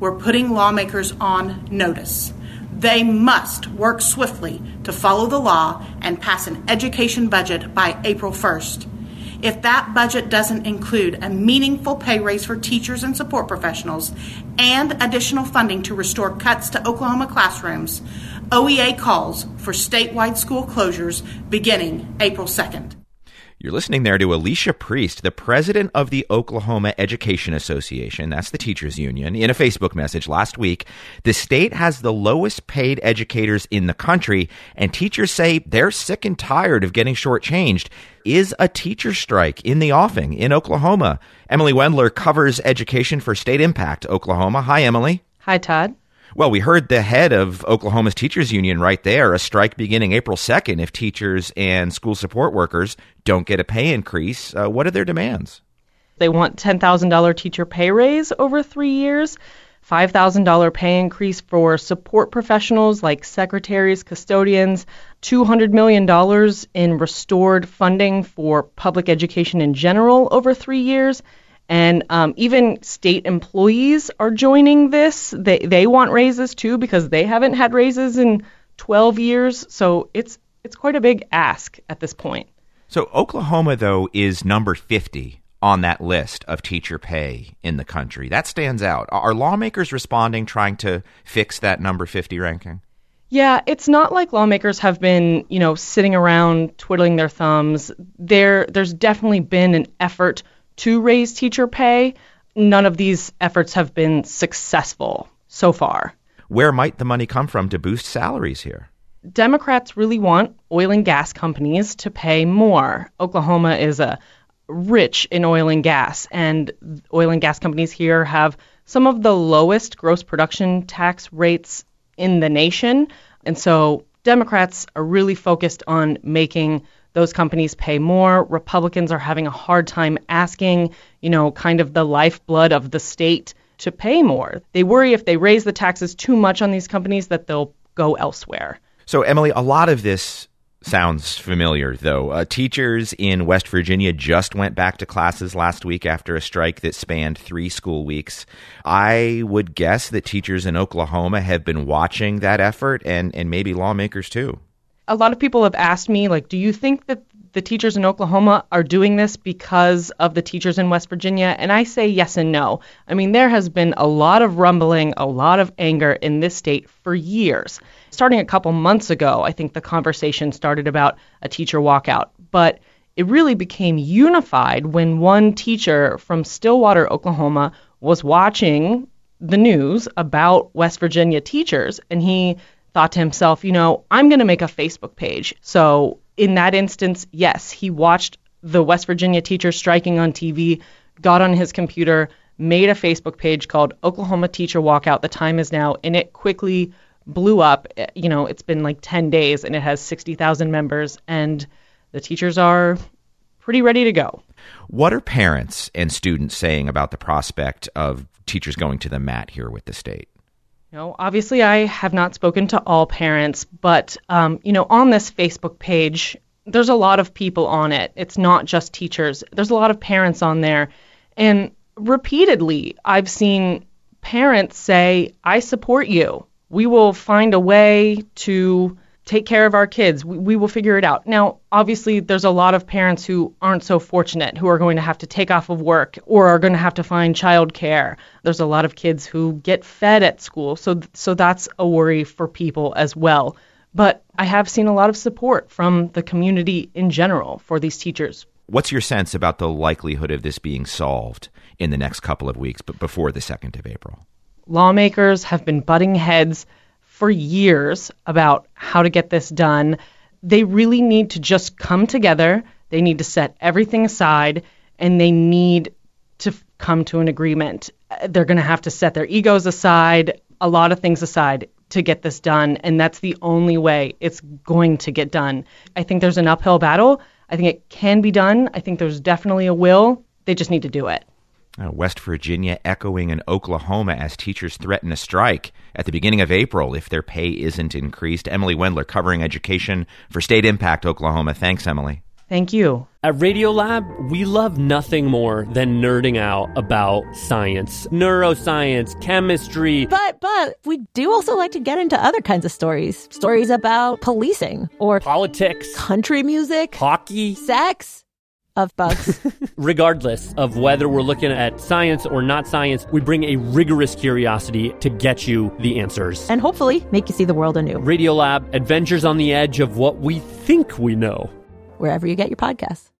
we're putting lawmakers on notice. They must work swiftly to follow the law and pass an education budget by April 1st. If that budget doesn't include a meaningful pay raise for teachers and support professionals and additional funding to restore cuts to Oklahoma classrooms, OEA calls for statewide school closures beginning April 2nd. You're listening there to Alicia Priest, the president of the Oklahoma Education Association, that's the teachers union, in a Facebook message last week. The state has the lowest paid educators in the country, and teachers say they're sick and tired of getting shortchanged. Is a teacher strike in the offing in Oklahoma? Emily Wendler covers education for State Impact Oklahoma. Hi, Emily. Hi, Todd. Well, we heard the head of Oklahoma's teachers union right there, a strike beginning April 2nd if teachers and school support workers don't get a pay increase. What are their demands? They want $10,000 teacher pay raise over 3 years, $5,000 pay increase for support professionals like secretaries, custodians, $200 million in restored funding for public education in general over 3 years. And even state employees are joining this. They want raises too because they haven't had raises in 12 years. So it's quite a big ask at this point. So Oklahoma, though, is number 50 on that list of teacher pay in the country. That stands out. Are lawmakers responding, trying to fix that number 50 ranking? Yeah, it's not like lawmakers have been, sitting around twiddling their thumbs. There's definitely been an effort to raise teacher pay. None of these efforts have been successful so far. Where might the money come from to boost salaries here? Democrats really want oil and gas companies to pay more. Oklahoma is rich in oil and gas, and oil and gas companies here have some of the lowest gross production tax rates in the nation. And so Democrats are really focused on making those companies pay more. Republicans are having a hard time asking, kind of the lifeblood of the state to pay more. They worry if they raise the taxes too much on these companies that they'll go elsewhere. So, Emily, a lot of this sounds familiar, though. Teachers in West Virginia just went back to classes last week after a strike that spanned 3 school weeks. I would guess that teachers in Oklahoma have been watching that effort, and maybe lawmakers too. A lot of people have asked me, do you think that the teachers in Oklahoma are doing this because of the teachers in West Virginia? And I say yes and no. I mean, there has been a lot of rumbling, a lot of anger in this state for years. Starting a couple months ago, I think the conversation started about a teacher walkout. But it really became unified when one teacher from Stillwater, Oklahoma, was watching the news about West Virginia teachers, and he thought to himself, I'm going to make a Facebook page. So in that instance, yes, he watched the West Virginia teachers striking on TV, got on his computer, made a Facebook page called Oklahoma Teacher Walkout. The time is now, and it quickly blew up. It's been like 10 days, and it has 60,000 members, and the teachers are pretty ready to go. What are parents and students saying about the prospect of teachers going to the mat here with the state? Obviously, I have not spoken to all parents, but, on this Facebook page, there's a lot of people on it. It's not just teachers. There's a lot of parents on there. And repeatedly, I've seen parents say, I support you. We will find a way to take care of our kids. We will figure it out. Now, obviously, there's a lot of parents who aren't so fortunate, who are going to have to take off of work or are going to have to find childcare. There's a lot of kids who get fed at school. So that's a worry for people as well. But I have seen a lot of support from the community in general for these teachers. What's your sense about the likelihood of this being solved in the next couple of weeks, but before the 2nd of April? Lawmakers have been butting heads for years about how to get this done. They really need to just come together. They need to set everything aside, and they need to come to an agreement. They're going to have to set their egos aside, a lot of things aside to get this done, and that's the only way it's going to get done. I think there's an uphill battle. I think it can be done. I think there's definitely a will. They just need to do it. West Virginia echoing in Oklahoma as teachers threaten a strike at the beginning of April if their pay isn't increased. Emily Wendler covering education for State Impact Oklahoma. Thanks, Emily. Thank you. At Radiolab, we love nothing more than nerding out about science, neuroscience, chemistry. But we do also like to get into other kinds of stories. Stories about policing or Politics, country music, hockey, sex, of bugs. Regardless of whether we're looking at science or not science, we bring a rigorous curiosity to get you the answers. And hopefully make you see the world anew. Radiolab, adventures on the edge of what we think we know. Wherever you get your podcasts.